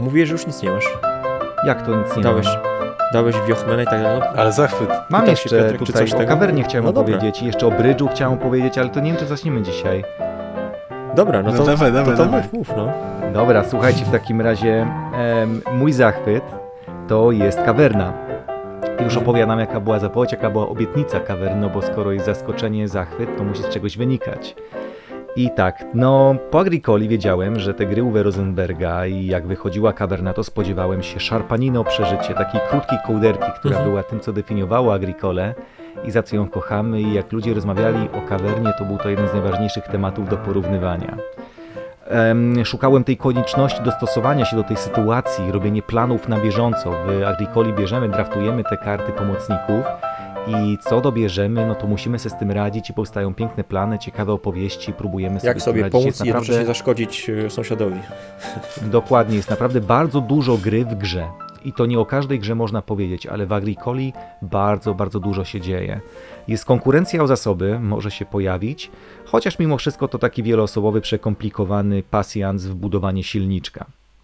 mówisz, że już nic nie masz. Jak to nic nie Dałeś Wiochmena i tak dalej. Ale zachwyt. Mam Pytał jeszcze się Piotrek, czy tutaj coś o tego? kawernie chciałem No dobra. opowiedzieć i jeszcze o brydżu chciałem opowiedzieć, ale to nie wiem, czy zaczniemy dzisiaj. Dobra, no to, dawaj, to dawaj. mów, no. Dobra, słuchajcie, w takim razie mój zachwyt to jest kawerna. Już opowiadam, jaka była zapowiedź, jaka była obietnica kawerny, no bo skoro jest zaskoczenie, zachwyt, to musi z czegoś wynikać. I tak, no po Agricoli wiedziałem, że te gry Uwe Rosenberga i jak wychodziła kawerna, to spodziewałem się szarpaniny o przeżycie, takiej krótkiej kołderki, która była tym, co definiowało Agricole i za co ją kochamy, i jak ludzie rozmawiali o kawernie, to był to jeden z najważniejszych tematów do porównywania. Szukałem tej konieczności dostosowania się do tej sytuacji, robienie planów na bieżąco. W Agricoli bierzemy, draftujemy te karty pomocników i co dobierzemy, no to musimy sobie z tym radzić i powstają piękne plany, ciekawe opowieści, próbujemy sobie Jak z tym sobie radzić. pomóc Jest i jednocześnie zaszkodzić sąsiadowi. Dokładnie, jest naprawdę bardzo dużo gry w grze. I to nie o każdej grze można powiedzieć, ale w Agricoli bardzo, bardzo dużo się dzieje. Jest konkurencja o zasoby, może się pojawić, chociaż mimo wszystko to taki wieloosobowy, przekomplikowany pasjans w budowanie silniczka.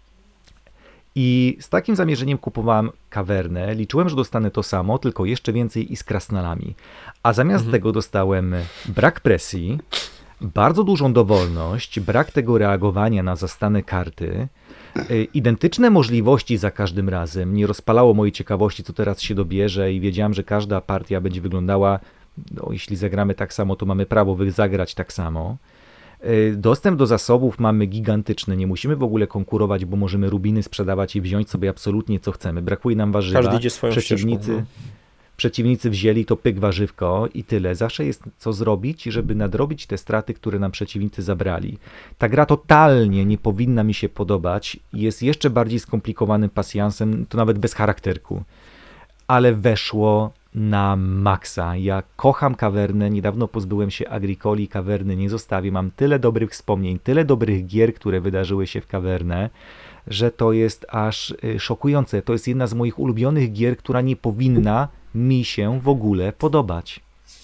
I z takim zamierzeniem kupowałem kawernę, liczyłem, że dostanę to samo, tylko jeszcze więcej i z krasnalami. A zamiast tego dostałem brak presji, bardzo dużą dowolność, brak tego reagowania na zastane karty, identyczne możliwości za każdym razem. Nie rozpalało mojej ciekawości, co teraz się dobierze i wiedziałem, że każda partia będzie wyglądała, no, jeśli zagramy tak samo, to mamy prawo zagrać tak samo. Dostęp do zasobów mamy gigantyczny, nie musimy w ogóle konkurować, bo możemy rubiny sprzedawać i wziąć sobie absolutnie co chcemy. Brakuje nam warzywa. Każdy idzie swoją ścieżką, Przeciwnicy wzięli to pyk warzywko i tyle. Zawsze jest co zrobić, żeby nadrobić te straty, które nam przeciwnicy zabrali. Ta gra totalnie nie powinna mi się podobać. Jest jeszcze bardziej skomplikowanym pasjansem, to nawet bez charakterku. Ale weszło na maksa. Ja kocham kawernę, niedawno pozbyłem się Agricoli, kawerny nie zostawię. Mam tyle dobrych wspomnień, tyle dobrych gier, które wydarzyły się w kawernę, że to jest aż szokujące. To jest jedna z moich ulubionych gier, która nie powinna mi się w ogóle podobać.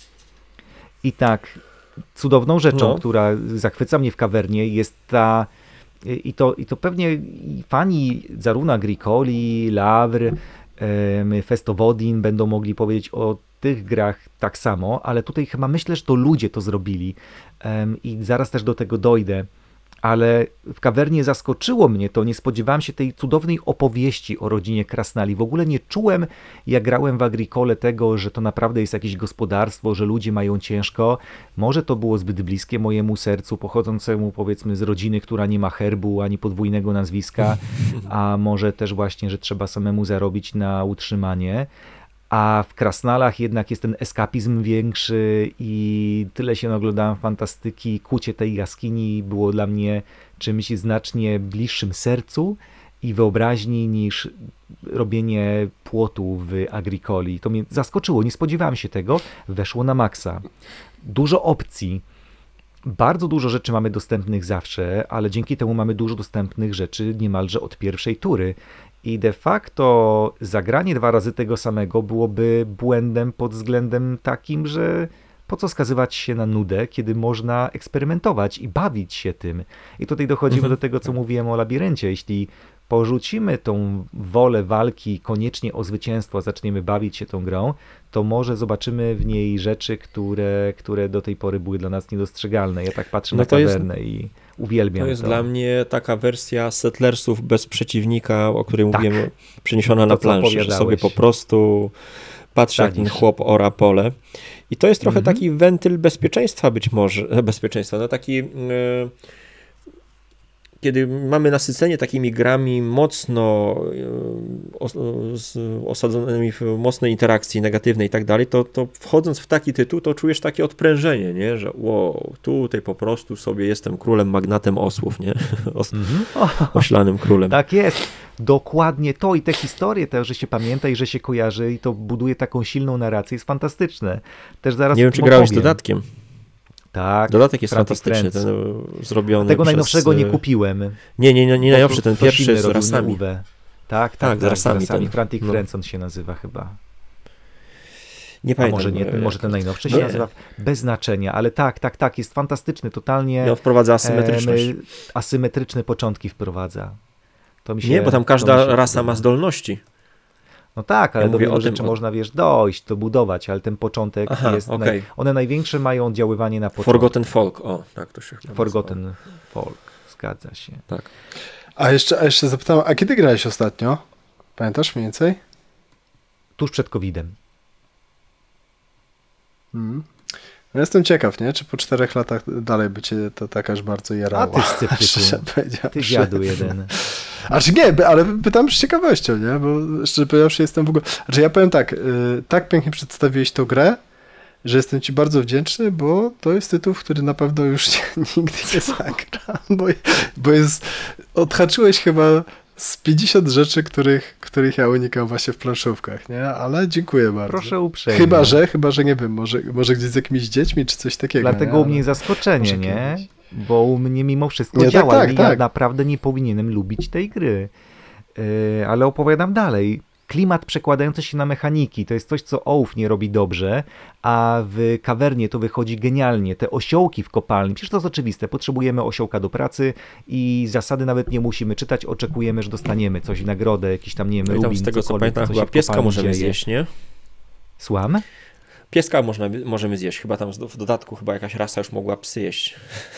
I tak, cudowną rzeczą, która zachwyca mnie w kawernie, jest ta, i to pewnie fani zarówno Agricoli, Lavre, Festowodin będą mogli powiedzieć o tych grach tak samo, ale tutaj chyba myślę, że to ludzie to zrobili i zaraz też do tego dojdę. Ale w kawernie zaskoczyło mnie to, nie spodziewałem się tej cudownej opowieści o rodzinie Krasnali. W ogóle nie czułem, jak grałem w Agricole, tego, że to naprawdę jest jakieś gospodarstwo, że ludzie mają ciężko. Może to było zbyt bliskie mojemu sercu, pochodzącemu powiedzmy z rodziny, która nie ma herbu ani podwójnego nazwiska, a może też właśnie, że trzeba samemu zarobić na utrzymanie. A w Krasnalach jednak jest ten eskapizm większy i tyle się oglądałem fantastyki. Kucie tej jaskini było dla mnie czymś znacznie bliższym sercu i wyobraźni niż robienie płotu w Agricoli. To mnie zaskoczyło, nie spodziewałem się tego, weszło na maksa. Dużo opcji, bardzo dużo rzeczy mamy dostępnych zawsze, ale dzięki temu mamy dużo dostępnych rzeczy niemalże od pierwszej tury. I de facto zagranie 2 razy tego samego byłoby błędem pod względem takim, że po co skazywać się na nudę, kiedy można eksperymentować i bawić się tym. I tutaj dochodzimy do tego, co mówiłem o labiryncie. Jeśli porzucimy tą wolę walki koniecznie o zwycięstwo, a zaczniemy bawić się tą grą, to może zobaczymy w niej rzeczy, które do tej pory były dla nas niedostrzegalne. Ja tak patrzę na kawernę i uwielbiam to. To jest dla mnie taka wersja Settlersów bez przeciwnika, o której mówiłem, przeniesiona na planszę, że sobie po prostu patrzę, jak ten chłop ora pole. I to jest trochę taki wentyl bezpieczeństwa być może, no taki... Kiedy mamy nasycenie takimi grami mocno osadzonymi w mocnej interakcji negatywnej i tak dalej, to wchodząc w taki tytuł, to czujesz takie odprężenie, nie? Że wow, tutaj po prostu sobie jestem królem, magnatem osłów, nie? Oślanym królem. Tak jest, dokładnie to i te historie też, że się pamięta i że się kojarzy i to buduje taką silną narrację, jest fantastyczne. Też zaraz nie wiem, czy grałeś z dodatkiem. Tak. Dodatek jest fantastyczny, ten zrobiony tego najnowszego nie kupiłem. Nie najnowszy, ten pierwszy z rasami. Tak, z rasami. Frantic Friends on się nazywa chyba. Nie pamiętam. Może ten najnowszy się nazywa bez znaczenia, ale tak, jest fantastyczny, totalnie. I on wprowadza asymetryczność. Asymetryczne początki wprowadza. Nie, bo tam każda rasa ma zdolności. No tak, ale do wielu rzeczy można, dojść, to budować, ale ten początek jest... Okay. One największe mają oddziaływanie na początek. Forgotten Folk, tak to się chyba Forgotten Folk, zgadza się. Tak. A jeszcze zapytam, a kiedy grałeś ostatnio? Pamiętasz mniej więcej? Tuż przed COVID-em. No jestem ciekaw, nie? Czy po 4 latach dalej by cię to tak aż bardzo jarało. A ty sceptyku, ty dziadu jeden. Znaczy nie, ale pytam z ciekawością, nie? Bo szczerze powiedziawszy jestem w ogóle... Znaczy ja powiem tak pięknie przedstawiłeś tą grę, że jestem ci bardzo wdzięczny, bo to jest tytuł, w który na pewno już nigdy nie zagram, bo jest... Odhaczyłeś chyba z 50 rzeczy, których ja unikam właśnie w planszówkach, nie? Ale dziękuję bardzo. Proszę uprzejmie. Chyba, że nie wiem, może gdzieś z jakimiś dziećmi, czy coś takiego. Dlatego u mnie zaskoczenie, nie? Bo u mnie mimo wszystko działa. Tak. Ja naprawdę nie powinienem lubić tej gry. Ale opowiadam dalej. Klimat przekładający się na mechaniki, to jest coś, co Ołów nie robi dobrze, a w Kawernie to wychodzi genialnie. Te osiołki w kopalni, przecież to jest oczywiste, potrzebujemy osiołka do pracy i zasady nawet nie musimy czytać, oczekujemy, że dostaniemy coś w nagrodę, jakiś tam, nie wiem, rubin, z tego co pamiętam, chyba pieska możemy zjeść, nie? Słucham? Pieska możemy zjeść, chyba tam w dodatku chyba jakaś rasa już mogła psy jeść.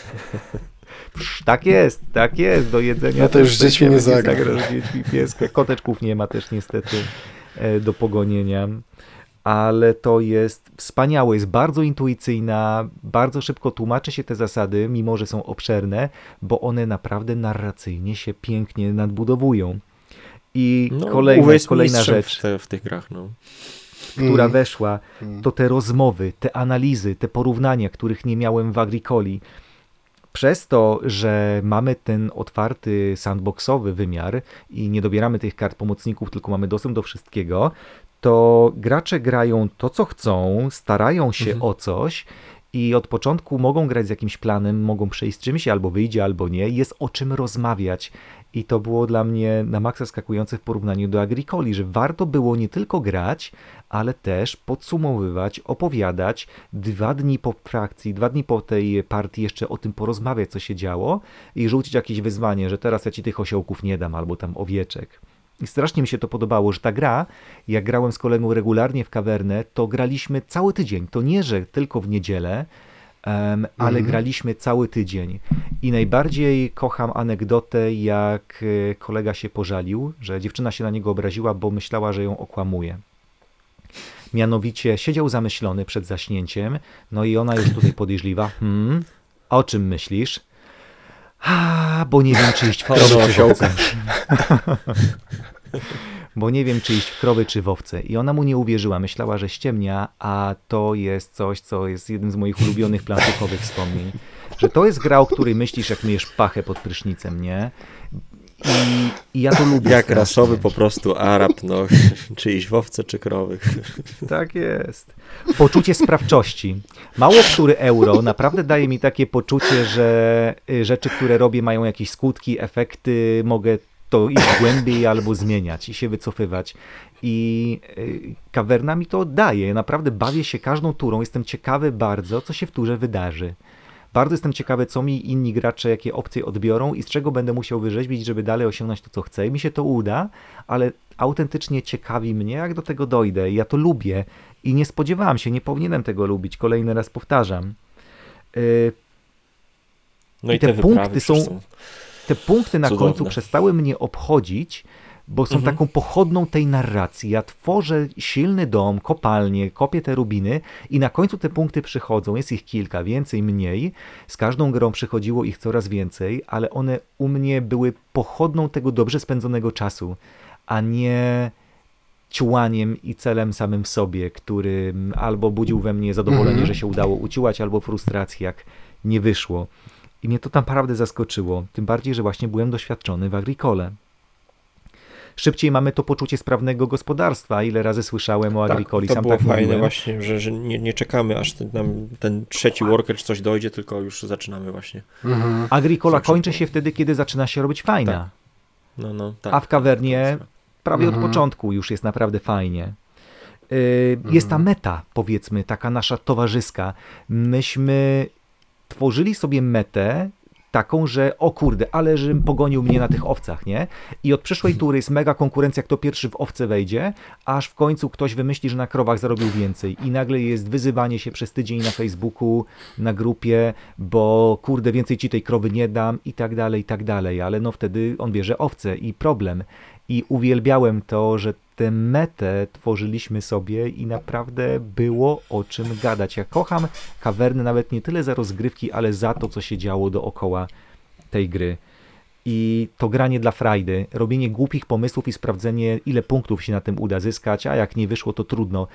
Tak jest, do jedzenia. Ja to już z dziećmi nie zagram. Pieska. Koteczków nie ma też niestety do pogonienia, ale to jest wspaniałe, jest bardzo intuicyjna, bardzo szybko tłumaczy się te zasady, mimo że są obszerne, bo one naprawdę narracyjnie się pięknie nadbudowują. I kolejna rzecz w tych grach, która weszła, to te rozmowy, te analizy, te porównania, których nie miałem w Agricoli. Przez to, że mamy ten otwarty sandboxowy wymiar i nie dobieramy tych kart pomocników, tylko mamy dostęp do wszystkiego, to gracze grają to, co chcą, starają się o coś i od początku mogą grać z jakimś planem, mogą przejść z czymś, albo wyjdzie, albo nie. Jest o czym rozmawiać. I to było dla mnie na maksa skakujące w porównaniu do Agricoli, że warto było nie tylko grać, ale też podsumowywać, opowiadać 2 dni po frakcji, 2 dni po tej partii jeszcze o tym porozmawiać, co się działo i rzucić jakieś wyzwanie, że teraz ja ci tych osiołków nie dam, albo tam owieczek. I strasznie mi się to podobało, że ta gra, jak grałem z kolegą regularnie w Kawernę, to graliśmy cały tydzień. To nie, że tylko w niedzielę, ale graliśmy cały tydzień. I najbardziej kocham anegdotę, jak kolega się pożalił, że dziewczyna się na niego obraziła, bo myślała, że ją okłamuje. Mianowicie siedział zamyślony przed zaśnięciem, no i ona już tutaj podejrzliwa. O czym myślisz? Bo nie wiem, czy iść w krowy czy w owce. Bo nie wiem, czy iść w krowy czy w owce. I ona mu nie uwierzyła, myślała, że ściemnia, a to jest coś, co jest jednym z moich ulubionych planszówkowych wspomnień. Że to jest gra, o której myślisz, jak myjesz pachę pod prysznicem, nie? I ja to lubię. Jak rasowy po prostu Arab, czy iść w owce, czy krowy. Tak jest. Poczucie sprawczości. Mało który euro naprawdę daje mi takie poczucie, że rzeczy, które robię, mają jakieś skutki, efekty, mogę to iść głębiej albo zmieniać i się wycofywać. I Kawerna mi to daje. Naprawdę bawię się każdą turą. Jestem ciekawy bardzo, co się w turze wydarzy. Bardzo jestem ciekawy, co mi inni gracze, jakie opcje odbiorą i z czego będę musiał wyrzeźbić, żeby dalej osiągnąć to, co chcę. I mi się to uda, ale autentycznie ciekawi mnie, jak do tego dojdę. Ja to lubię i nie spodziewałem się, nie powinienem tego lubić. Kolejny raz powtarzam. No i te punkty są... Te punkty na końcu przestały mnie obchodzić, bo są taką pochodną tej narracji. Ja tworzę silny dom, kopalnię, kopię te rubiny i na końcu te punkty przychodzą. Jest ich kilka, więcej, mniej. Z każdą grą przychodziło ich coraz więcej, ale one u mnie były pochodną tego dobrze spędzonego czasu, a nie ciułaniem i celem samym w sobie, który albo budził we mnie zadowolenie, że się udało uciułać, albo frustrację, jak nie wyszło. I mnie to naprawdę zaskoczyło, tym bardziej, że właśnie byłem doświadczony w Agricole. Szybciej mamy to poczucie sprawnego gospodarstwa. Ile razy słyszałem o Agricoli, sam tak mówiłem. To było fajne właśnie, że nie czekamy, aż ten trzeci worker czy coś dojdzie, tylko już zaczynamy właśnie. Agricola kończy się wtedy, kiedy zaczyna się robić fajna. Tak. A w Kawernie prawie od początku już jest naprawdę fajnie. Jest ta meta, powiedzmy, taka nasza towarzyska. Myśmy tworzyli sobie metę taką, że o kurde, ale że pogonił mnie na tych owcach, nie? I od przyszłej tury jest mega konkurencja, kto pierwszy w owce wejdzie, aż w końcu ktoś wymyśli, że na krowach zarobił więcej i nagle jest wyzywanie się przez tydzień na Facebooku, na grupie, bo kurde, więcej ci tej krowy nie dam i tak dalej, ale no wtedy on bierze owce i problem. I uwielbiałem to, że tę metę tworzyliśmy sobie i naprawdę było o czym gadać. Ja kocham Kawerny nawet nie tyle za rozgrywki, ale za to, co się działo dookoła tej gry. I to granie dla frajdy, robienie głupich pomysłów i sprawdzenie, ile punktów się na tym uda zyskać, a jak nie wyszło, to trudno.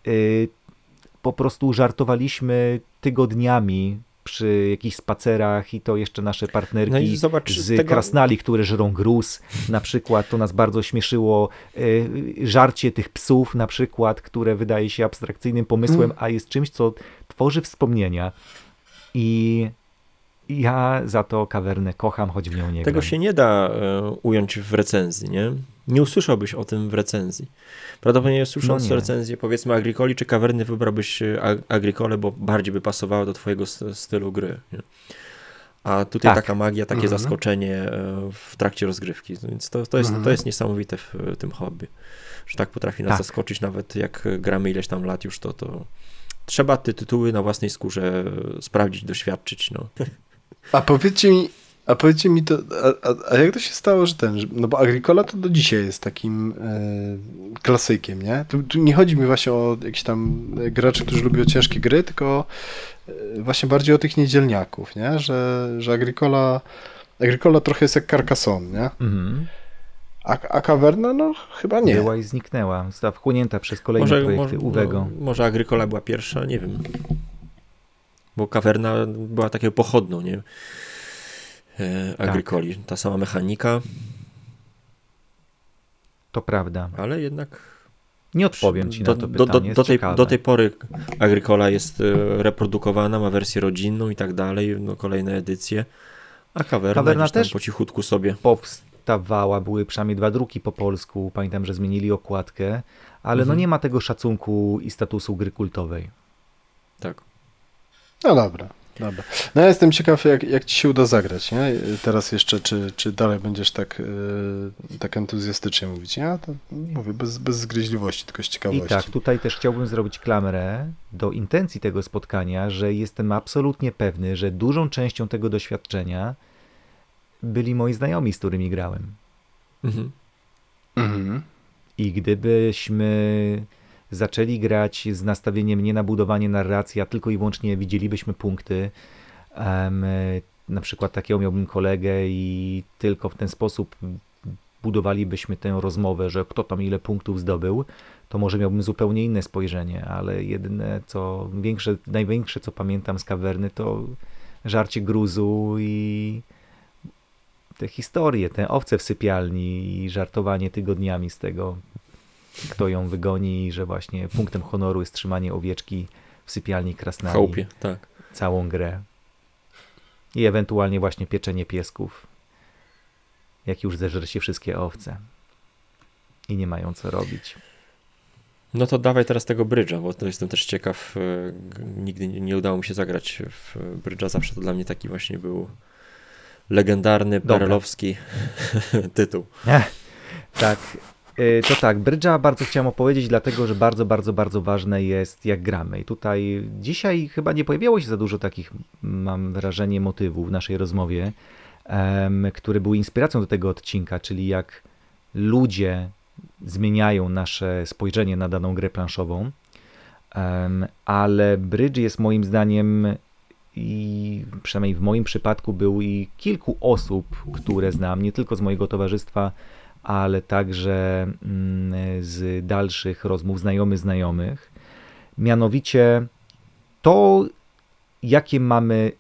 Po prostu żartowaliśmy tygodniami przy jakichś spacerach i to jeszcze nasze partnerki z Krasnali, które żerą gruz, na przykład, to nas bardzo śmieszyło, żarcie tych psów na przykład, które wydaje się abstrakcyjnym pomysłem, a jest czymś, co tworzy wspomnienia i ja za to Kawernę kocham, choć w nią nie Tego gram. się nie da ująć w recenzji, nie? Nie usłyszałbyś o tym w recenzji. Prawdopodobnie słysząc recenzję, powiedzmy Agricoli czy Kawerny, wybrałbyś Agricole, bo bardziej by pasowało do twojego stylu gry. Nie? A tutaj taka magia, takie zaskoczenie w trakcie rozgrywki. Więc to jest niesamowite w tym hobby. Że tak potrafi nas zaskoczyć, nawet jak gramy ileś tam lat już, to trzeba te tytuły na własnej skórze sprawdzić, doświadczyć. No. A powiedzcie mi to, a jak to się stało, że no bo Agricola to do dzisiaj jest takim klasykiem, nie? Tu nie chodzi mi właśnie o jakichś tam graczy, którzy lubią ciężkie gry, tylko właśnie bardziej o tych niedzielniaków, nie? Że Agricola trochę jest jak Carcassonne, nie? Mhm. A Kawerna, no chyba nie. Była i zniknęła, została wchłonięta przez kolejne projekty Uwego. Może Agricola była pierwsza, nie wiem. Bo Kawerna była taką pochodną, nie? Agricoli. Ta sama mechanika. To prawda. Ale jednak... Nie odpowiem ci na to pytanie, do tej pory Agricola jest reprodukowana, ma wersję rodzinną i tak dalej, no kolejne edycje. A Kawerna też po cichutku sobie powstawała, były przynajmniej 2 druki po polsku. Pamiętam, że zmienili okładkę, ale no nie ma tego szacunku i statusu gry kultowej. Tak. No dobra. No ja jestem ciekaw, jak ci się uda zagrać, nie? Teraz jeszcze, czy dalej będziesz tak entuzjastycznie mówić, nie? To mówię, bez zgryźliwości, tylko z ciekawości. I tak, tutaj też chciałbym zrobić klamrę do intencji tego spotkania, że jestem absolutnie pewny, że dużą częścią tego doświadczenia byli moi znajomi, z którymi grałem. I gdybyśmy zaczęli grać z nastawieniem nie na budowanie narracji, a tylko i wyłącznie widzielibyśmy punkty. Na przykład takiego miałbym kolegę i tylko w ten sposób budowalibyśmy tę rozmowę, że kto tam ile punktów zdobył, to może miałbym zupełnie inne spojrzenie, ale jedyne największe co pamiętam z Kawerny, to żarcie gruzu i te historie, te owce w sypialni i żartowanie tygodniami z tego, kto ją wygoni i że właśnie punktem honoru jest trzymanie owieczki w sypialni Krasnali. Chałupie, tak. Całą grę. I ewentualnie właśnie pieczenie piesków, jak już zeżre się wszystkie owce i nie mają co robić. No to dawaj teraz tego brydża, bo to jestem też ciekaw. Nigdy nie udało mi się zagrać w brydża. Zawsze to dla mnie taki właśnie był legendarny, perelowski tytuł. Tak. To tak, brydża bardzo chciałem opowiedzieć, dlatego że bardzo, bardzo, bardzo ważne jest, jak gramy. I tutaj dzisiaj chyba nie pojawiało się za dużo takich, mam wrażenie, motywów w naszej rozmowie, które były inspiracją do tego odcinka, czyli jak ludzie zmieniają nasze spojrzenie na daną grę planszową. Ale brydż jest moim zdaniem, i przynajmniej w moim przypadku był i kilku osób, które znam, nie tylko z mojego towarzystwa, ale także z dalszych rozmów znajomych. Mianowicie to, jakie mamy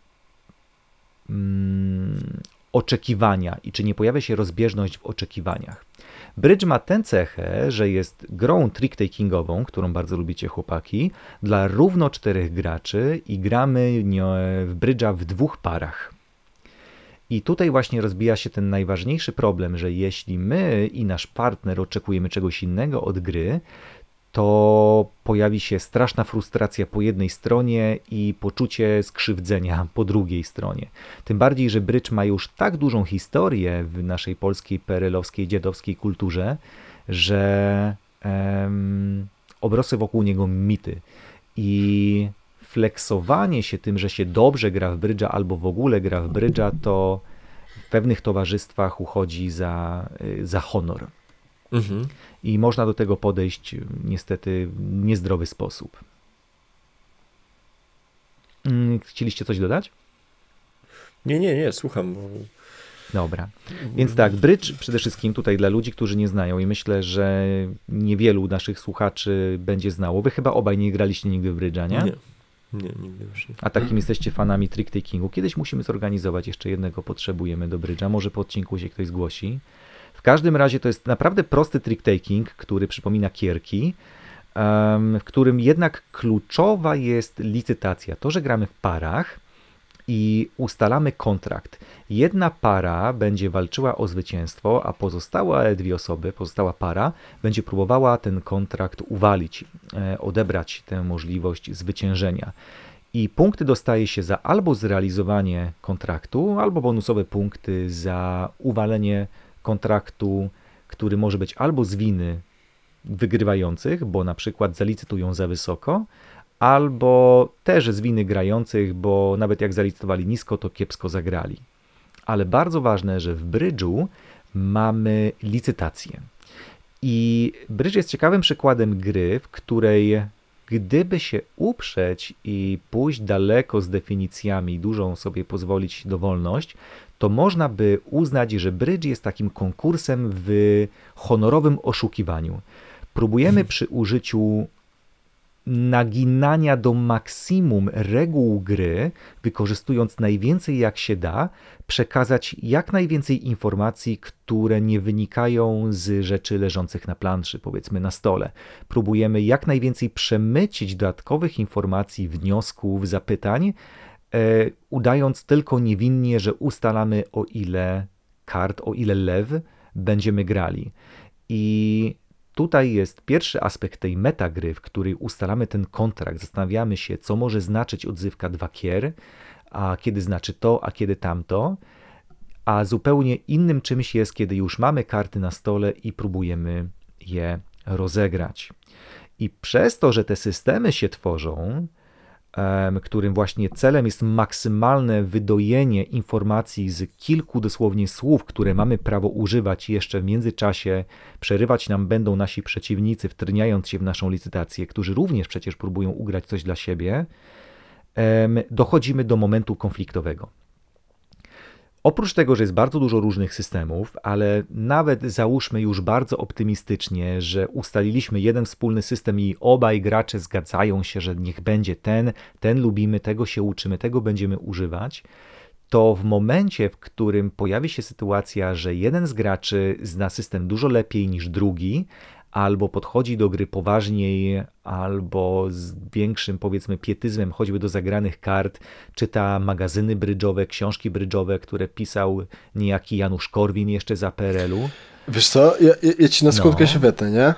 oczekiwania i czy nie pojawia się rozbieżność w oczekiwaniach. Brydż ma tę cechę, że jest grą trick-takingową, którą bardzo lubicie chłopaki, dla równo 4 graczy i gramy w brydża w 2 parach. I tutaj właśnie rozbija się ten najważniejszy problem, że jeśli my i nasz partner oczekujemy czegoś innego od gry, to pojawi się straszna frustracja po jednej stronie i poczucie skrzywdzenia po drugiej stronie. Tym bardziej, że brydż ma już tak dużą historię w naszej polskiej, PRL-owskiej, dziadowskiej kulturze, że obrosły wokół niego mity. I flexowanie się tym, że się dobrze gra w brydża albo w ogóle gra w brydża, to w pewnych towarzystwach uchodzi za honor. Mhm. I można do tego podejść niestety w niezdrowy sposób. Chcieliście coś dodać? Nie, słucham. Dobra, więc tak, brydż przede wszystkim tutaj dla ludzi, którzy nie znają i myślę, że niewielu naszych słuchaczy będzie znało. Wy chyba obaj nie graliście nigdy w brydża, nie? Nie, nigdy już nie. A takim jesteście fanami trick-takingu. Kiedyś musimy zorganizować, jeszcze jednego potrzebujemy do brydża, może po odcinku się ktoś zgłosi. W każdym razie to jest naprawdę prosty trick-taking, który przypomina kierki, w którym jednak kluczowa jest licytacja. To, że gramy w parach i ustalamy kontrakt. Jedna para będzie walczyła o zwycięstwo, a pozostała para będzie próbowała ten kontrakt uwalić, odebrać tę możliwość zwyciężenia. I punkty dostaje się za albo zrealizowanie kontraktu, albo bonusowe punkty za uwalenie kontraktu, który może być albo z winy wygrywających, bo na przykład zalicytują za wysoko, albo też z winy grających, bo nawet jak zalicytowali nisko, to kiepsko zagrali. Ale bardzo ważne, że w brydżu mamy licytację. I brydż jest ciekawym przykładem gry, w której gdyby się uprzeć i pójść daleko z definicjami, dużą sobie pozwolić dowolność, to można by uznać, że brydż jest takim konkursem w honorowym oszukiwaniu. Próbujemy przy użyciu naginania do maksimum reguł gry, wykorzystując najwięcej jak się da, przekazać jak najwięcej informacji, które nie wynikają z rzeczy leżących na planszy, powiedzmy na stole. Próbujemy jak najwięcej przemycić dodatkowych informacji, wniosków, zapytań, udając tylko niewinnie, że ustalamy o ile kart, o ile lew będziemy grali. I tutaj jest pierwszy aspekt tej metagry, w której ustalamy ten kontrakt, zastanawiamy się, co może znaczyć odzywka 2 kier, a kiedy znaczy to, a kiedy tamto, a zupełnie innym czymś jest, kiedy już mamy karty na stole i próbujemy je rozegrać. I przez to, że te systemy się tworzą, którym właśnie celem jest maksymalne wydojenie informacji z kilku dosłownie słów, które mamy prawo używać i jeszcze w międzyczasie przerywać nam będą nasi przeciwnicy, wtrniając się w naszą licytację, którzy również przecież próbują ugrać coś dla siebie, dochodzimy do momentu konfliktowego. Oprócz tego, że jest bardzo dużo różnych systemów, ale nawet załóżmy już bardzo optymistycznie, że ustaliliśmy jeden wspólny system i obaj gracze zgadzają się, że niech będzie ten lubimy, tego się uczymy, tego będziemy używać, to w momencie, w którym pojawi się sytuacja, że jeden z graczy zna system dużo lepiej niż drugi, albo podchodzi do gry poważniej, albo z większym, powiedzmy, pietyzmem, choćby do zagranych kart, czyta magazyny brydżowe, książki brydżowe, które pisał niejaki Janusz Korwin jeszcze za PRL-u. Wiesz co, ja ci na skutkę się wetę, nie?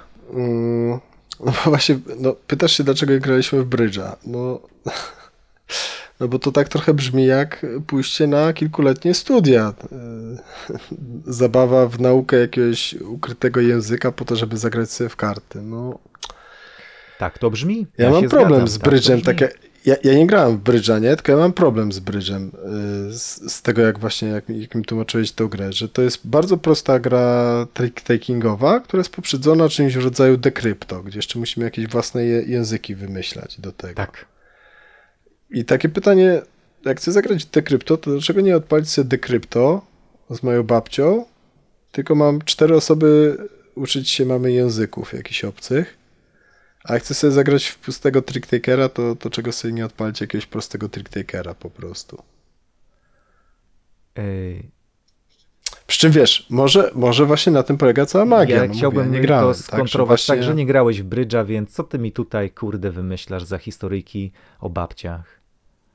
No właśnie, pytasz się, dlaczego graliśmy w brydża. No bo to tak trochę brzmi jak pójście na kilkuletnie studia. Zabawa w naukę jakiegoś ukrytego języka po to, żeby zagrać sobie w karty. No. Tak to brzmi. Ja mam problem z brydżem. Ja nie grałem w brydża, nie? Tylko ja mam problem z brydżem. Z tego, jak mi tłumaczyłeś tę grę, że to jest bardzo prosta gra trick-takingowa, która jest poprzedzona czymś w rodzaju dekrypto, gdzie jeszcze musimy jakieś własne języki wymyślać do tego. Tak. I takie pytanie, jak chcę zagrać dekrypto, to dlaczego nie odpalić sobie dekrypto z moją babcią, tylko mam 4 osoby, uczyć się mamy języków jakichś obcych, a jak chcę sobie zagrać w pustego trick-takera, to czego sobie nie odpalić jakiegoś prostego trick-takera po prostu. Przy czym wiesz, może właśnie na tym polega cała magia. Ja chciałbym to skontrować, tak, że nie grałeś w brydża, więc co ty mi tutaj, kurde, wymyślasz za historyjki o babciach?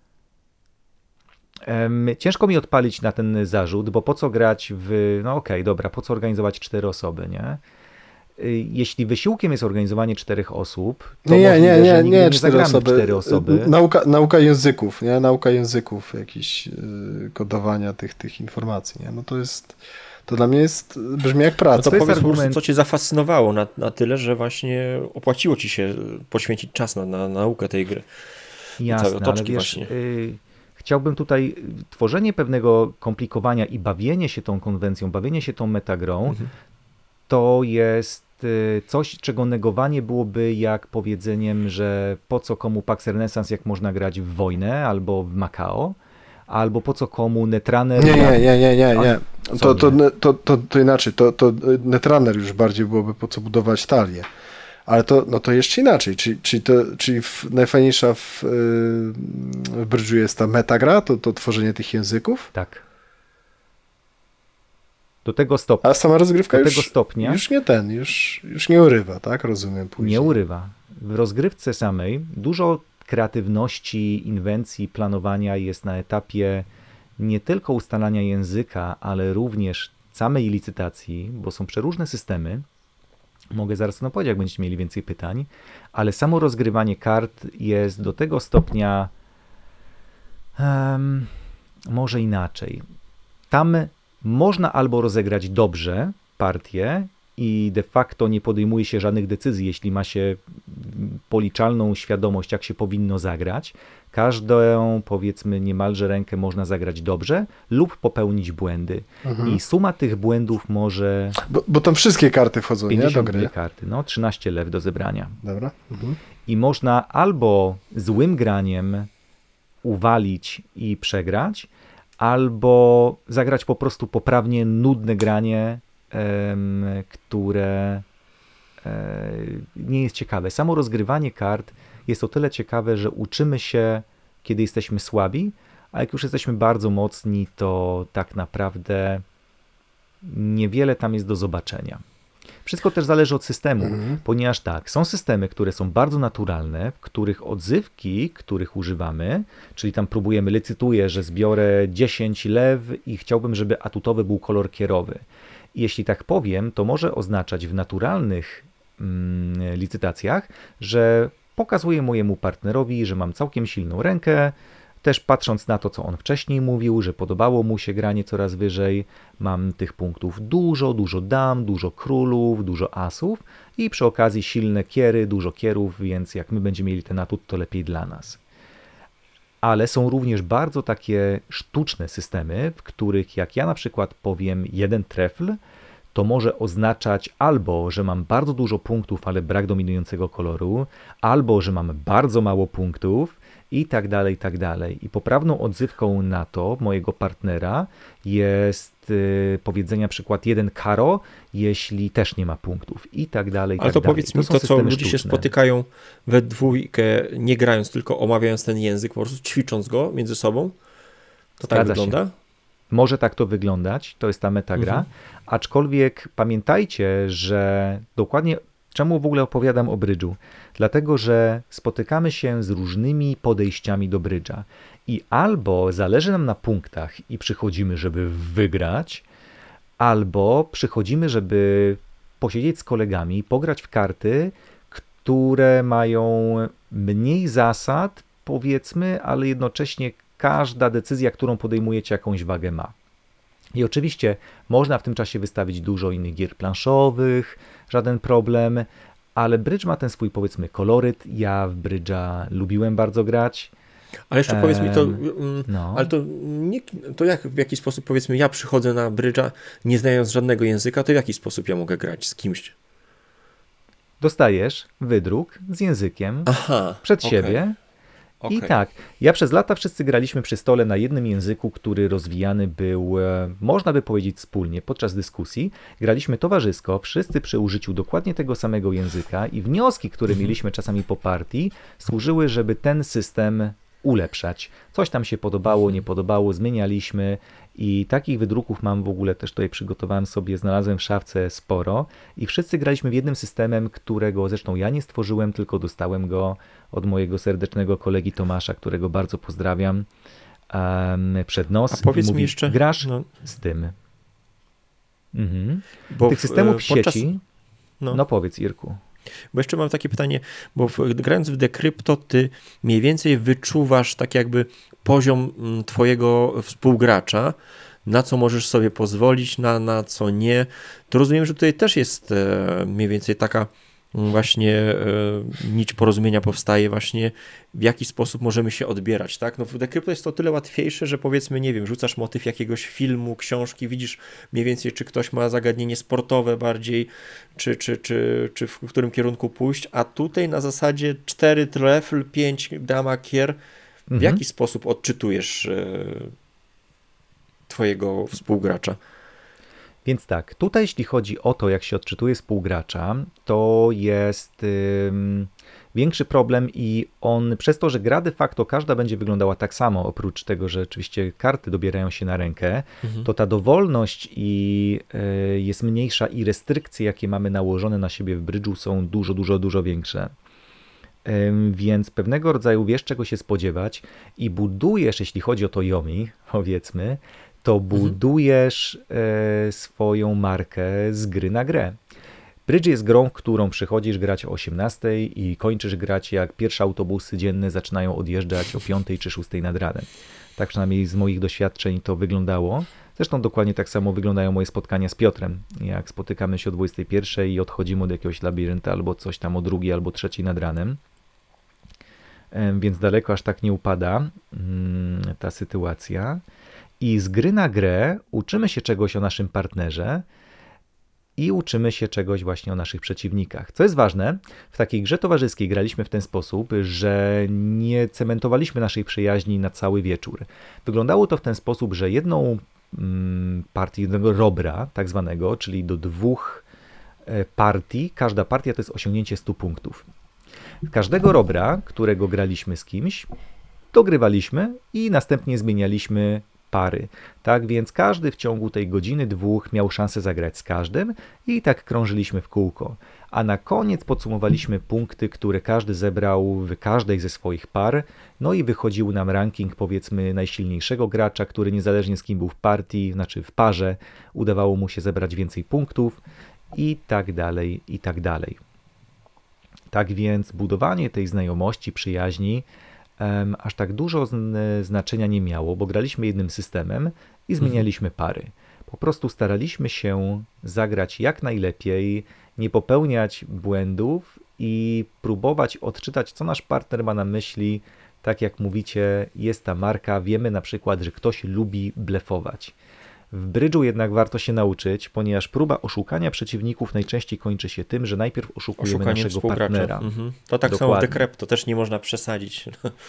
Ciężko mi odpalić na ten zarzut, bo po co grać w... No okej, dobra, po co organizować 4 osoby, nie? jeśli wysiłkiem jest organizowanie 4 osób, to nie 4 osoby. 4 osoby. Nauka języków, nie? Nauka języków, jakieś kodowania tych informacji, nie? No to dla mnie brzmi jak praca. No to powiedz po prostu, co cię zafascynowało na tyle, że właśnie opłaciło ci się poświęcić czas na naukę tej gry. Jasne, ale wiesz, chciałbym tutaj tworzenie pewnego komplikowania i bawienie się tą konwencją, bawienie się tą metagrą, to jest coś, czego negowanie byłoby jak powiedzeniem, że po co komu Pax Renaissance, jak można grać w wojnę albo w Macao, albo po co komu Netrunner. Nie. To inaczej. To Netrunner już bardziej byłoby po co budować talię. Ale to jeszcze inaczej. Czyli najfajniejsza w Bridge'u jest ta metagra, to tworzenie tych języków? Tak. Do tego stopnia. A sama rozgrywka już już nie urywa, tak? Rozumiem później. Nie urywa. W rozgrywce samej dużo kreatywności, inwencji, planowania jest na etapie nie tylko ustalania języka, ale również samej licytacji, bo są przeróżne systemy. Mogę zaraz powiedzieć, jak będziecie mieli więcej pytań, ale samo rozgrywanie kart jest do tego stopnia może inaczej. Tam można albo rozegrać dobrze partię i de facto nie podejmuje się żadnych decyzji, jeśli ma się policzalną świadomość, jak się powinno zagrać. Każdą, powiedzmy, niemalże rękę można zagrać dobrze lub popełnić błędy. I suma tych błędów może... Bo tam wszystkie karty wchodzą, 52 nie? Do gry. Karty, 13 lew do zebrania. Dobra. I można albo złym graniem uwalić i przegrać, albo zagrać po prostu poprawnie nudne granie, które nie jest ciekawe. Samo rozgrywanie kart jest o tyle ciekawe, że uczymy się, kiedy jesteśmy słabi, a jak już jesteśmy bardzo mocni, to tak naprawdę niewiele tam jest do zobaczenia. Wszystko też zależy od systemu, ponieważ tak, są systemy, które są bardzo naturalne, w których odzywki, których używamy, czyli tam próbujemy, licytuję, że zbiorę 10 lew i chciałbym, żeby atutowy był kolor kierowy. I jeśli tak powiem, to może oznaczać w naturalnych licytacjach, że pokazuję mojemu partnerowi, że mam całkiem silną rękę, też patrząc na to, co on wcześniej mówił, że podobało mu się granie coraz wyżej, mam tych punktów dużo dam, dużo królów, dużo asów i przy okazji silne kiery, dużo kierów, więc jak my będziemy mieli ten atut, to lepiej dla nas. Ale są również bardzo takie sztuczne systemy, w których jak ja na przykład powiem jeden trefl, to może oznaczać albo, że mam bardzo dużo punktów, ale brak dominującego koloru, albo, że mam bardzo mało punktów i tak dalej, i tak dalej. I poprawną odzywką na to mojego partnera jest powiedzenia przykład jeden karo, jeśli też nie ma punktów i tak dalej. Ale to powiedz mi, to co ludzie się spotykają we dwójkę, nie grając, tylko omawiając ten język, po prostu ćwicząc go między sobą, to tak wygląda? Się. Może tak to wyglądać, to jest ta metagra, aczkolwiek pamiętajcie, że dokładnie czemu w ogóle opowiadam o brydżu? Dlatego, że spotykamy się z różnymi podejściami do brydża i albo zależy nam na punktach i przychodzimy, żeby wygrać, albo przychodzimy, żeby posiedzieć z kolegami, pograć w karty, które mają mniej zasad, powiedzmy, ale jednocześnie każda decyzja, którą podejmujecie, jakąś wagę ma. I oczywiście można w tym czasie wystawić dużo innych gier planszowych, żaden problem, ale brydż ma ten swój, powiedzmy, koloryt. Ja w brydża lubiłem bardzo grać. Ale jeszcze powiedz mi to, ale to w jaki sposób, powiedzmy, ja przychodzę na brydża, nie znając żadnego języka, to w jaki sposób ja mogę grać z kimś? Dostajesz wydruk z językiem przed siebie. I tak, ja przez lata wszyscy graliśmy przy stole na jednym języku, który rozwijany był, można by powiedzieć, wspólnie podczas dyskusji. Graliśmy towarzysko, wszyscy przy użyciu dokładnie tego samego języka i wnioski, które mieliśmy czasami po partii, służyły, żeby ten system ulepszać. Coś tam się podobało, nie podobało, zmienialiśmy i takich wydruków mam w ogóle, też tutaj przygotowałem sobie, znalazłem w szafce sporo i wszyscy graliśmy w jednym systemem, którego zresztą ja nie stworzyłem, tylko dostałem go od mojego serdecznego kolegi Tomasza, którego bardzo pozdrawiam, przed nos. A powiedz mi jeszcze, grasz z tym. Bo tych systemów w sieci... No powiedz, Irku. Bo jeszcze mam takie pytanie, bo grając w Decrypto, ty mniej więcej wyczuwasz tak jakby poziom twojego współgracza, na co możesz sobie pozwolić, na co nie. To rozumiem, że tutaj też jest mniej więcej taka właśnie nić porozumienia powstaje właśnie, w jaki sposób możemy się odbierać, tak? No w Decrypto jest to tyle łatwiejsze, że powiedzmy, nie wiem, rzucasz motyw jakiegoś filmu, książki, widzisz mniej więcej, czy ktoś ma zagadnienie sportowe bardziej, czy w którym kierunku pójść, a tutaj na zasadzie 4 trefl, 5 dama kier, w jaki sposób odczytujesz twojego współgracza? Więc tak, tutaj jeśli chodzi o to, jak się odczytuje współgracza, to jest większy problem i on przez to, że gra de facto każda będzie wyglądała tak samo, oprócz tego, że oczywiście karty dobierają się na rękę, to ta dowolność jest mniejsza i restrykcje, jakie mamy nałożone na siebie w brydżu są dużo większe. Więc pewnego rodzaju wiesz, czego się spodziewać i budujesz, jeśli chodzi o to Yomi, powiedzmy, to budujesz swoją markę z gry na grę. Bridge jest grą, którą przychodzisz grać o 18 i kończysz grać, jak pierwsze autobusy dzienne zaczynają odjeżdżać o 5 czy 6 nad ranem. Tak przynajmniej z moich doświadczeń to wyglądało. Zresztą dokładnie tak samo wyglądają moje spotkania z Piotrem. Jak spotykamy się o 21 i odchodzimy od jakiegoś labirynta albo coś tam o 2 albo 3 nad ranem. Więc daleko aż tak nie upada ta sytuacja. I z gry na grę uczymy się czegoś o naszym partnerze i uczymy się czegoś właśnie o naszych przeciwnikach. Co jest ważne, w takiej grze towarzyskiej graliśmy w ten sposób, że nie cementowaliśmy naszej przyjaźni na cały wieczór. Wyglądało to w ten sposób, że jedną partię, jednego robra tak zwanego, czyli do 2 partii, każda partia to jest osiągnięcie 100 punktów. Każdego robra, którego graliśmy z kimś, dogrywaliśmy i następnie zmienialiśmy pary. Tak więc każdy w ciągu tej godziny, 2 miał szansę zagrać z każdym i tak krążyliśmy w kółko. A na koniec podsumowaliśmy punkty, które każdy zebrał w każdej ze swoich par, no i wychodził nam ranking powiedzmy najsilniejszego gracza, który niezależnie z kim był w partii, znaczy w parze, udawało mu się zebrać więcej punktów i tak dalej, i tak dalej. Tak więc budowanie tej znajomości, przyjaźni aż tak dużo znaczenia nie miało, bo graliśmy jednym systemem i zmienialiśmy pary. Po prostu staraliśmy się zagrać jak najlepiej, nie popełniać błędów i próbować odczytać, co nasz partner ma na myśli. Tak jak mówicie, jest ta marka, wiemy na przykład, że ktoś lubi blefować. W brydżu jednak warto się nauczyć, ponieważ próba oszukania przeciwników najczęściej kończy się tym, że najpierw oszukujemy naszego partnera. To tak samo w Decrypto, też nie można przesadzić.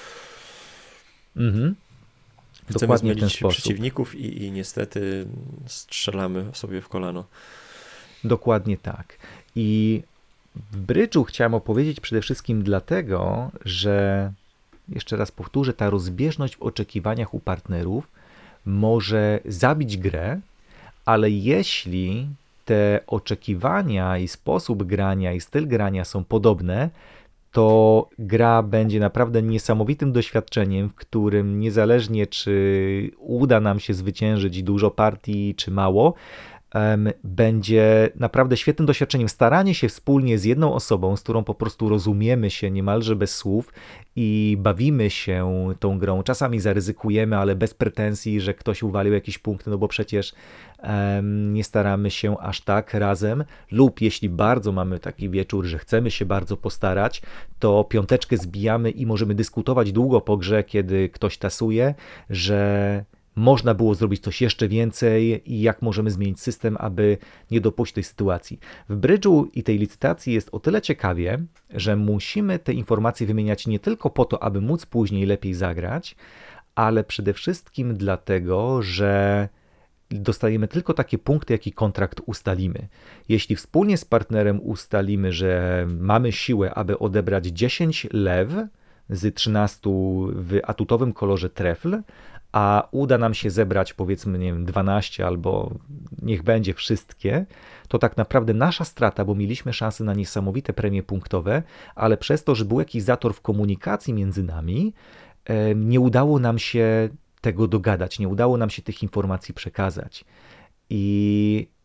Chcemy zmylić przeciwników i niestety strzelamy sobie w kolano. Dokładnie tak. I w brydżu chciałem opowiedzieć przede wszystkim dlatego, że, jeszcze raz powtórzę, ta rozbieżność w oczekiwaniach u partnerów może zabić grę, ale jeśli te oczekiwania i sposób grania i styl grania są podobne, to gra będzie naprawdę niesamowitym doświadczeniem, w którym niezależnie czy uda nam się zwyciężyć dużo partii czy mało, będzie naprawdę świetnym doświadczeniem. Staranie się wspólnie z jedną osobą, z którą po prostu rozumiemy się niemalże bez słów i bawimy się tą grą. Czasami zaryzykujemy, ale bez pretensji, że ktoś uwalił jakiś punkt, no bo przecież nie staramy się aż tak razem. Lub jeśli bardzo mamy taki wieczór, że chcemy się bardzo postarać, to 5 zbijamy i możemy dyskutować długo po grze, kiedy ktoś tasuje, że można było zrobić coś jeszcze więcej i jak możemy zmienić system, aby nie dopuścić tej sytuacji. W brydżu i tej licytacji jest o tyle ciekawie, że musimy te informacje wymieniać nie tylko po to, aby móc później lepiej zagrać, ale przede wszystkim dlatego, że dostajemy tylko takie punkty, jaki kontrakt ustalimy. Jeśli wspólnie z partnerem ustalimy, że mamy siłę, aby odebrać 10 lew z 13 w atutowym kolorze trefl, a uda nam się zebrać powiedzmy, nie wiem, 12 albo niech będzie wszystkie, to tak naprawdę nasza strata, bo mieliśmy szansę na niesamowite premie punktowe, ale przez to, że był jakiś zator w komunikacji między nami, nie udało nam się tego dogadać, nie udało nam się tych informacji przekazać. I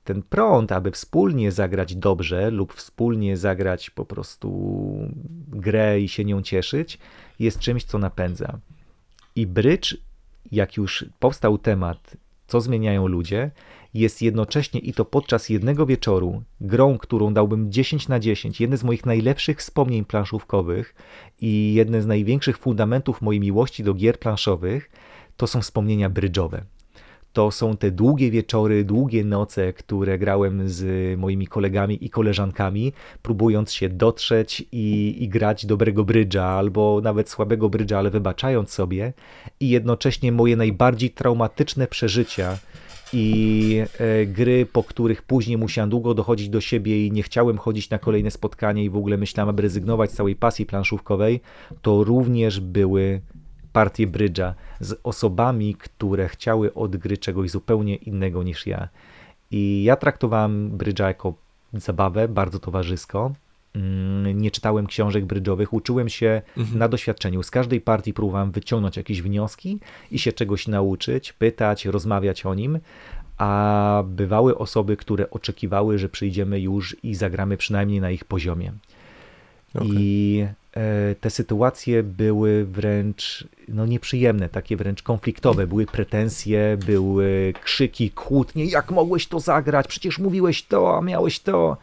ten prąd, aby wspólnie zagrać dobrze lub wspólnie zagrać po prostu grę i się nią cieszyć, jest czymś, co napędza. I brydż, jak już powstał temat, co zmieniają ludzie, jest jednocześnie i to podczas jednego wieczoru grą, którą dałbym 10/10, jedne z moich najlepszych wspomnień planszówkowych i jedne z największych fundamentów mojej miłości do gier planszowych, to są wspomnienia brydżowe. To są te długie wieczory, długie noce, które grałem z moimi kolegami i koleżankami, próbując się dotrzeć i grać dobrego brydża, albo nawet słabego brydża, ale wybaczając sobie. I jednocześnie moje najbardziej traumatyczne przeżycia i gry, po których później musiałem długo dochodzić do siebie i nie chciałem chodzić na kolejne spotkanie i w ogóle myślałem, aby rezygnować z całej pasji planszówkowej, to również były partie brydża z osobami, które chciały od gry czegoś zupełnie innego niż ja. I ja traktowałem brydża jako zabawę, bardzo towarzysko. Nie czytałem książek brydżowych, uczyłem się na doświadczeniu. Z każdej partii próbowałem wyciągnąć jakieś wnioski i się czegoś nauczyć, pytać, rozmawiać o nim, a bywały osoby, które oczekiwały, że przyjdziemy już i zagramy przynajmniej na ich poziomie. Okay. I te sytuacje były wręcz nieprzyjemne, takie wręcz konfliktowe. Były pretensje, były krzyki, kłótnie. Jak mogłeś to zagrać? Przecież mówiłeś to, a miałeś to.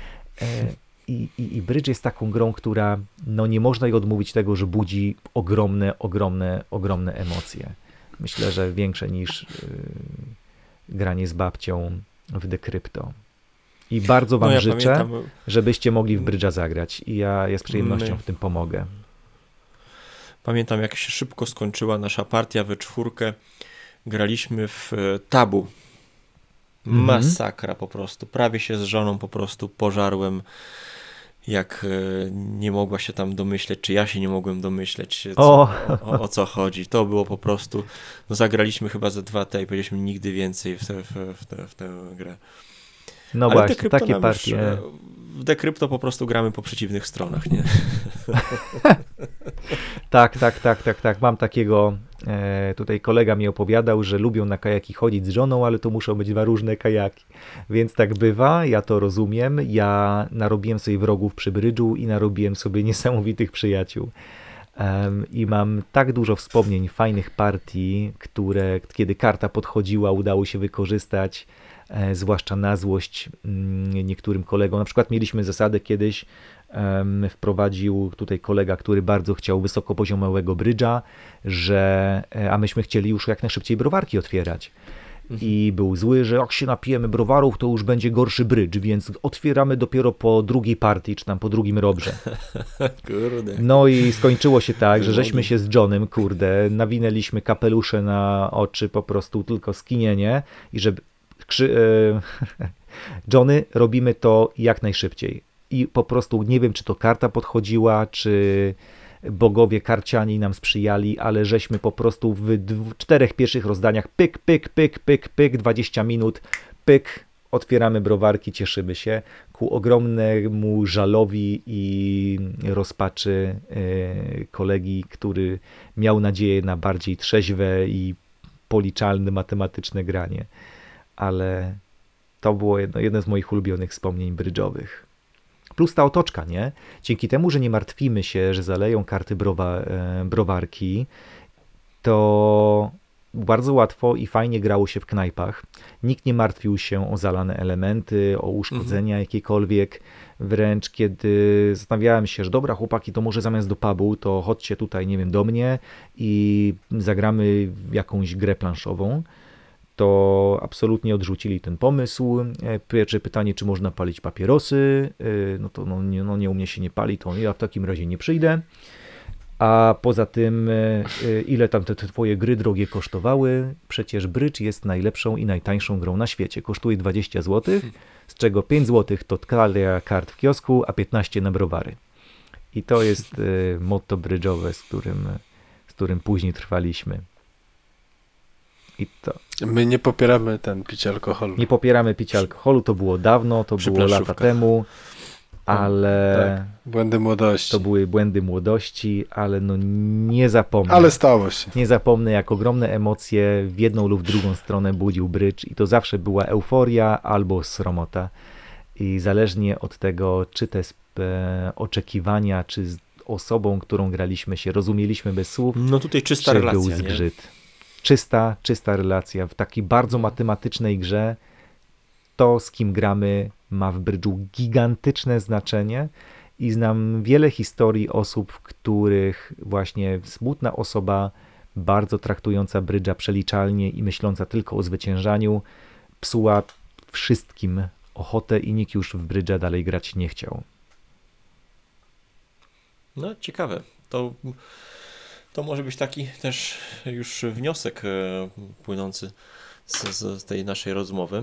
I brydż jest taką grą, która nie można jej odmówić tego, że budzi ogromne emocje. Myślę, że większe niż granie z babcią w Decrypto. I bardzo wam życzę, żebyście mogli w brydża zagrać. I ja z przyjemnością w tym pomogę. Pamiętam, jak się szybko skończyła nasza partia we czwórkę. Graliśmy w tabu. Masakra po prostu. Prawie się z żoną po prostu pożarłem, jak nie mogła się tam domyśleć, czy ja się nie mogłem domyśleć, o co chodzi. To było po prostu, zagraliśmy chyba ze 2 i powiedzieliśmy nigdy więcej w tę grę. No ale właśnie, takie partie. W Decrypto po prostu gramy po przeciwnych stronach, nie? Tak. Mam takiego, tutaj kolega mi opowiadał, że lubią na kajaki chodzić z żoną, ale to muszą być 2 różne kajaki. Więc tak bywa, ja to rozumiem. Ja narobiłem sobie wrogów przy brydżu i narobiłem sobie niesamowitych przyjaciół. I mam tak dużo wspomnień, fajnych partii, które kiedy karta podchodziła, udało się wykorzystać, zwłaszcza na złość niektórym kolegom. Na przykład mieliśmy zasadę kiedyś, wprowadził tutaj kolega, który bardzo chciał wysokopoziomowego brydża, a myśmy chcieli już jak najszybciej browarki otwierać. I był zły, że jak się napijemy browarów, to już będzie gorszy brydż, więc otwieramy dopiero po drugiej partii, czy tam po drugim robrze. Kurde. No i skończyło się tak, że żeśmy się z Johnem, nawinęliśmy kapelusze na oczy, po prostu tylko skinienie i żeby Johnny, robimy to jak najszybciej. I po prostu nie wiem, czy to karta podchodziła, czy bogowie karciani nam sprzyjali, ale żeśmy po prostu w 4 pierwszych rozdaniach pyk, 20 minut, pyk, otwieramy browarki, cieszymy się ku ogromnemu żalowi i rozpaczy kolegi, który miał nadzieję na bardziej trzeźwe i policzalne, matematyczne granie. Ale to było jedno z moich ulubionych wspomnień brydżowych. Plus ta otoczka, nie? Dzięki temu, że nie martwimy się, że zaleją karty browarki, to bardzo łatwo i fajnie grało się w knajpach. Nikt nie martwił się o zalane elementy, o uszkodzenia jakiekolwiek. Wręcz kiedy zastanawiałem się, że dobra chłopaki, to może zamiast do pubu, to chodźcie tutaj, nie wiem, do mnie i zagramy w jakąś grę planszową, to absolutnie odrzucili ten pomysł. Pierwsze pytanie, czy można palić papierosy, nie u mnie się nie pali, to ja w takim razie nie przyjdę. A poza tym, ile tam te twoje gry drogie kosztowały? Przecież brydż jest najlepszą i najtańszą grą na świecie. Kosztuje 20 zł, z czego 5 zł to talia kart w kiosku, a 15 na browary. I to jest motto brydżowe, z którym później trwaliśmy. I to. My nie popieramy picia alkoholu. Nie popieramy picia alkoholu, to było dawno, to było lata temu. ale... Tak. Błędy młodości. To były błędy młodości, ale no nie zapomnę. Ale stało się. Nie zapomnę, jak ogromne emocje w jedną lub w drugą stronę budził brydż i to zawsze była euforia albo sromota. I zależnie od tego, czy te oczekiwania, czy z osobą, którą graliśmy się rozumieliśmy bez słów, no tutaj czysta relacja, był zgrzyt. Czysta relacja. W takiej bardzo matematycznej grze to, z kim gramy, ma w brydżu gigantyczne znaczenie i znam wiele historii osób, w których właśnie smutna osoba, bardzo traktująca brydża przeliczalnie i myśląca tylko o zwyciężaniu, psuła wszystkim ochotę i nikt już w brydża dalej grać nie chciał. No ciekawe. To może być taki też już wniosek płynący z tej naszej rozmowy.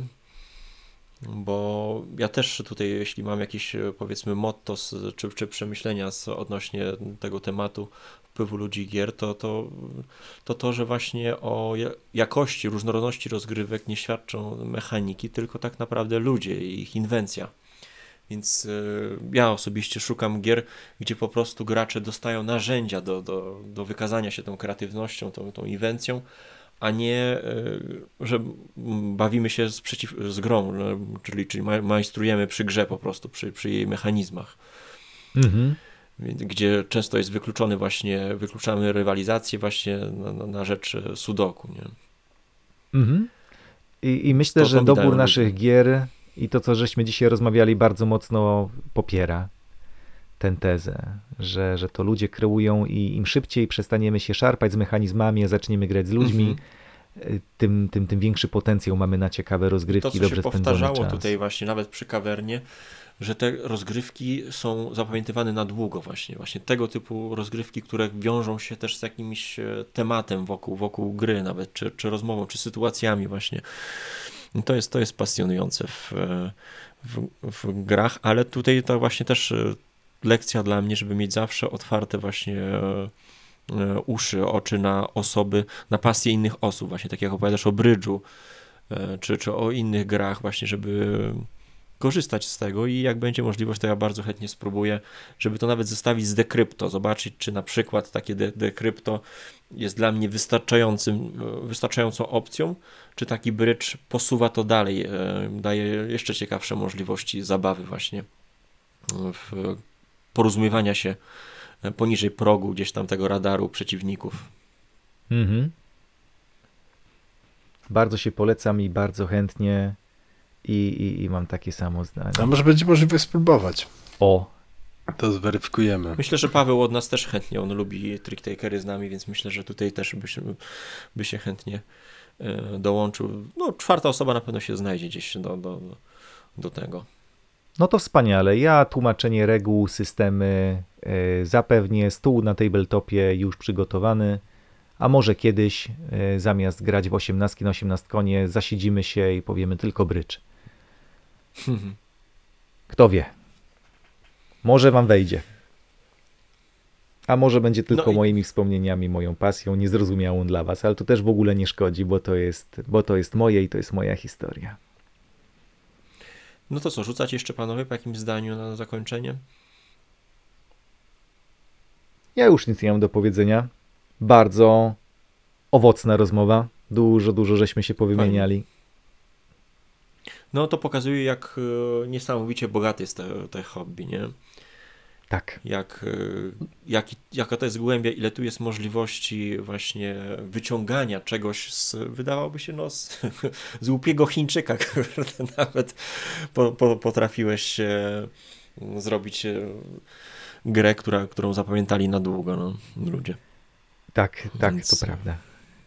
Bo ja też tutaj, jeśli mam jakieś, powiedzmy, motto czy przemyślenia odnośnie tego tematu wpływu ludzi i gier, to, że właśnie o jakości, różnorodności rozgrywek nie świadczą mechaniki, tylko tak naprawdę ludzie i ich inwencja. Więc ja osobiście szukam gier, gdzie po prostu gracze dostają narzędzia do wykazania się tą kreatywnością, tą inwencją, a nie, że bawimy się z grą, czyli majstrujemy przy grze po prostu, przy jej mechanizmach. Mhm. Gdzie często jest wykluczamy rywalizację właśnie na rzecz sudoku. Nie? Mhm. I myślę, że dobór naszych gier i to, co żeśmy dzisiaj rozmawiali, bardzo mocno popiera tę tezę, że to ludzie kreują i im szybciej przestaniemy się szarpać z mechanizmami, a zaczniemy grać z ludźmi, tym większy potencjał mamy na ciekawe rozgrywki, dobrze spędzony czas. To, co się powtarzało tutaj właśnie, nawet przy Kawernie, że te rozgrywki są zapamiętywane na długo właśnie tego typu rozgrywki, które wiążą się też z jakimś tematem wokół gry nawet, czy rozmową, czy sytuacjami właśnie. To jest pasjonujące w grach, ale tutaj to właśnie też lekcja dla mnie, żeby mieć zawsze otwarte właśnie uszy, oczy na osoby, na pasje innych osób, właśnie tak jak opowiadasz o brydżu, czy o innych grach właśnie, żeby korzystać z tego i jak będzie możliwość, to ja bardzo chętnie spróbuję, żeby to nawet zestawić z Decrypto, zobaczyć, czy na przykład takie Decrypto jest dla mnie wystarczającą opcją, czy taki brydż posuwa to dalej, daje jeszcze ciekawsze możliwości zabawy właśnie, porozumiewania się poniżej progu gdzieś tam tego radaru przeciwników. Mhm. Bardzo się polecam i bardzo chętnie i mam takie samo zdanie. A może będzie możliwość spróbować. O. To zweryfikujemy. Myślę, że Paweł od nas też chętnie, on lubi tricktakery z nami, więc myślę, że tutaj też by się chętnie dołączył. No, czwarta osoba na pewno się znajdzie gdzieś do tego. No to wspaniale. Ja tłumaczenie reguł, systemy zapewnię, stół na tabletopie już przygotowany, a może kiedyś zamiast grać w 18 na 18 konie zasiedzimy się i powiemy tylko brydż. Kto wie? Może wam wejdzie. A może będzie tylko moimi wspomnieniami, moją pasją, niezrozumiałą dla was, ale to też w ogóle nie szkodzi, bo to jest moje i to jest moja historia. No to co, rzucać jeszcze panowie po jakimś zdaniu na zakończenie? Ja już nic nie mam do powiedzenia. Bardzo owocna rozmowa. Dużo żeśmy się powymieniali. Fajnie. No to pokazuje, jak niesamowicie bogate jest to hobby, nie? Tak. Jaka to jest głębia, ile tu jest możliwości właśnie wyciągania czegoś wydawałoby się, z głupiego Chińczyka, nawet potrafiłeś zrobić grę, którą zapamiętali na długo, ludzie. Tak, więc... to prawda.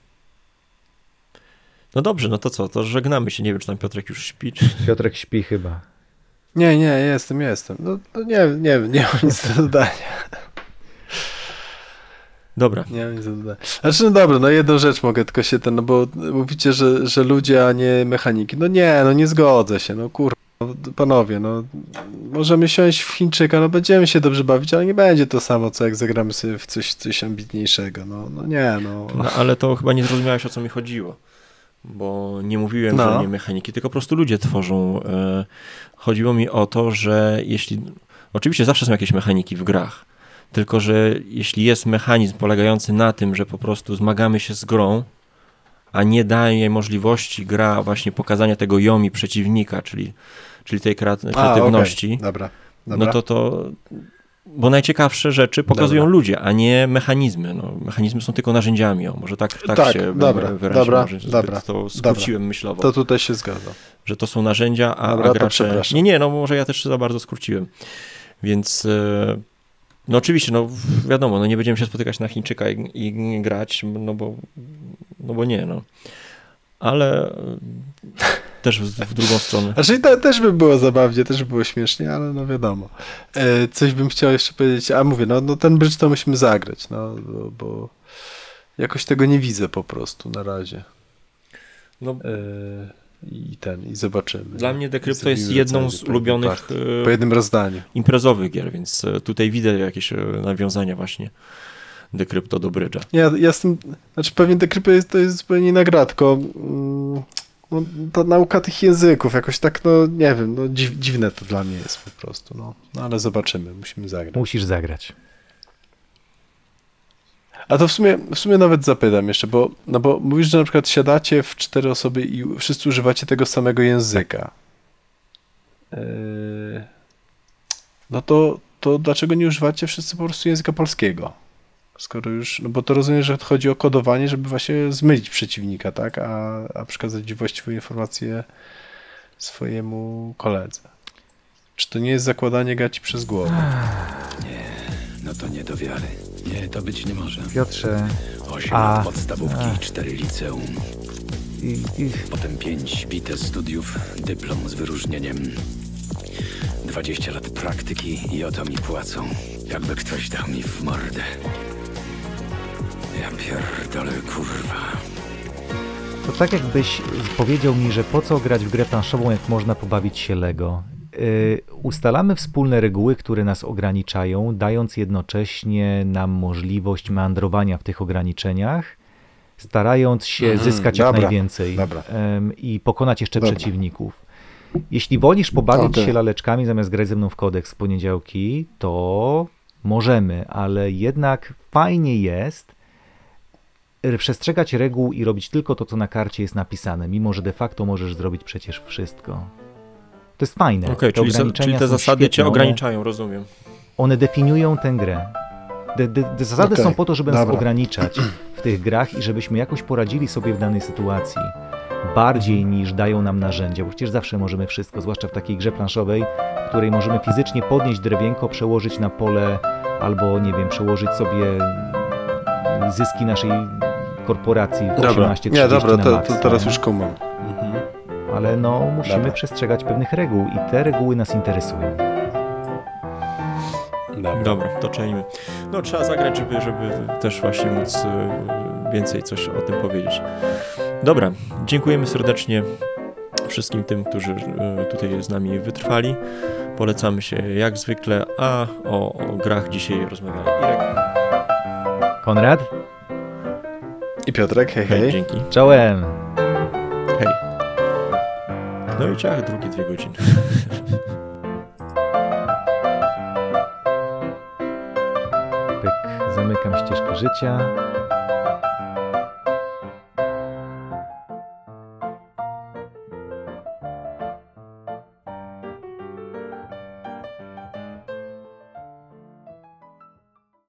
No dobrze, no to co, to żegnamy się, nie wiem, czy tam Piotrek już śpi. Piotrek śpi chyba. Nie, jestem. No nie mam nic do dodania. Dobra. Nie mam nic do dodania. Znaczy, no dobra, jedną rzecz mogę tylko się bo mówicie, że ludzie, a nie mechaniki. Nie zgodzę się, panowie, możemy siąść w Chińczyka, będziemy się dobrze bawić, ale nie będzie to samo, co jak zagramy sobie w coś ambitniejszego, No ale to chyba nie zrozumiałeś, o co mi chodziło. Bo nie mówiłem, że nie mechaniki, tylko po prostu ludzie tworzą. Chodziło mi o to, że jeśli Oczywiście zawsze są jakieś mechaniki w grach, tylko że jeśli jest mechanizm polegający na tym, że po prostu zmagamy się z grą, a nie daje możliwości gra właśnie pokazania tego yomi przeciwnika, czyli tej kreatywności, okay. no to bo najciekawsze rzeczy pokazują ludzie, a nie mechanizmy. No, mechanizmy są tylko narzędziami. Może tak się wyrazić. To skróciłem myślowo. To tutaj się zgadza. Że to są narzędzia, a gracze... Nie, no może ja też za bardzo skróciłem. Więc no oczywiście, no wiadomo, no nie będziemy się spotykać na Chińczyka i grać, no bo nie, no. Ale też w drugą stronę. Znaczy też by było zabawnie, też by było śmiesznie, ale no wiadomo. Coś bym chciał jeszcze powiedzieć, a mówię, no ten bridge to musimy zagrać, no bo jakoś tego nie widzę po prostu na razie. No. I zobaczymy. Dla mnie Decrypto jest jedną z ulubionych po jednym rozdaniu imprezowych gier, więc tutaj widzę jakieś nawiązania właśnie Decrypto do Bridge'a. Ja jestem, pewnie Decrypto to jest zupełnie inna gra, tylko ta nauka tych języków, jakoś tak, no nie wiem, no dziwne to dla mnie jest po prostu, no ale zobaczymy, musimy zagrać. Musisz zagrać. A to w sumie nawet zapytam jeszcze, bo mówisz, że na przykład siadacie w 4 osoby i wszyscy używacie tego samego języka. No to dlaczego nie używacie wszyscy po prostu języka polskiego? Skoro już, no bo to rozumiem, że chodzi o kodowanie, żeby właśnie zmylić przeciwnika, tak? A przekazać właściwą informację swojemu koledze. Czy to nie jest zakładanie gaci przez głowę? Nie, no to nie do wiary. Nie, to być nie może. Piotrze, 8 lat podstawówki, 4 liceum. Potem 5 bite studiów, dyplom z wyróżnieniem. 20 lat praktyki i o to mi płacą. Jakby ktoś dał mi w mordę. Ja pierdolę, kurwa. To tak jakbyś powiedział mi, że po co grać w grę planszową, jak można pobawić się Lego. Ustalamy wspólne reguły, które nas ograniczają, dając jednocześnie nam możliwość meandrowania w tych ograniczeniach, starając się zyskać jak najwięcej i pokonać jeszcze przeciwników. Jeśli wolisz pobawić się laleczkami zamiast grać ze mną w kodeks w poniedziałki, to możemy, ale jednak fajnie jest przestrzegać reguł i robić tylko to, co na karcie jest napisane, mimo że de facto możesz zrobić przecież wszystko. To jest fajne. Okej, czyli te zasady cię ograniczają, rozumiem. One definiują tę grę. Te zasady są po to, żeby nas ograniczać w tych grach i żebyśmy jakoś poradzili sobie w danej sytuacji. Bardziej niż dają nam narzędzia, bo przecież zawsze możemy wszystko, zwłaszcza w takiej grze planszowej, w której możemy fizycznie podnieść drewienko, przełożyć na pole albo, nie wiem, przełożyć sobie zyski naszej korporacji w 18-30 na max, to teraz już kumam. Ale no, musimy przestrzegać pewnych reguł i te reguły nas interesują. Dobra, to czajmy. No trzeba zagrać, żeby też właśnie móc więcej coś o tym powiedzieć. Dobra, dziękujemy serdecznie wszystkim tym, którzy tutaj z nami wytrwali. Polecamy się jak zwykle, a o grach dzisiaj rozmawiali Irek, Konrad i Piotrek, hej. Dzięki. Czołem. Hej. No i ciach, drugie 2 godziny. Pyk, zamykam ścieżkę życia.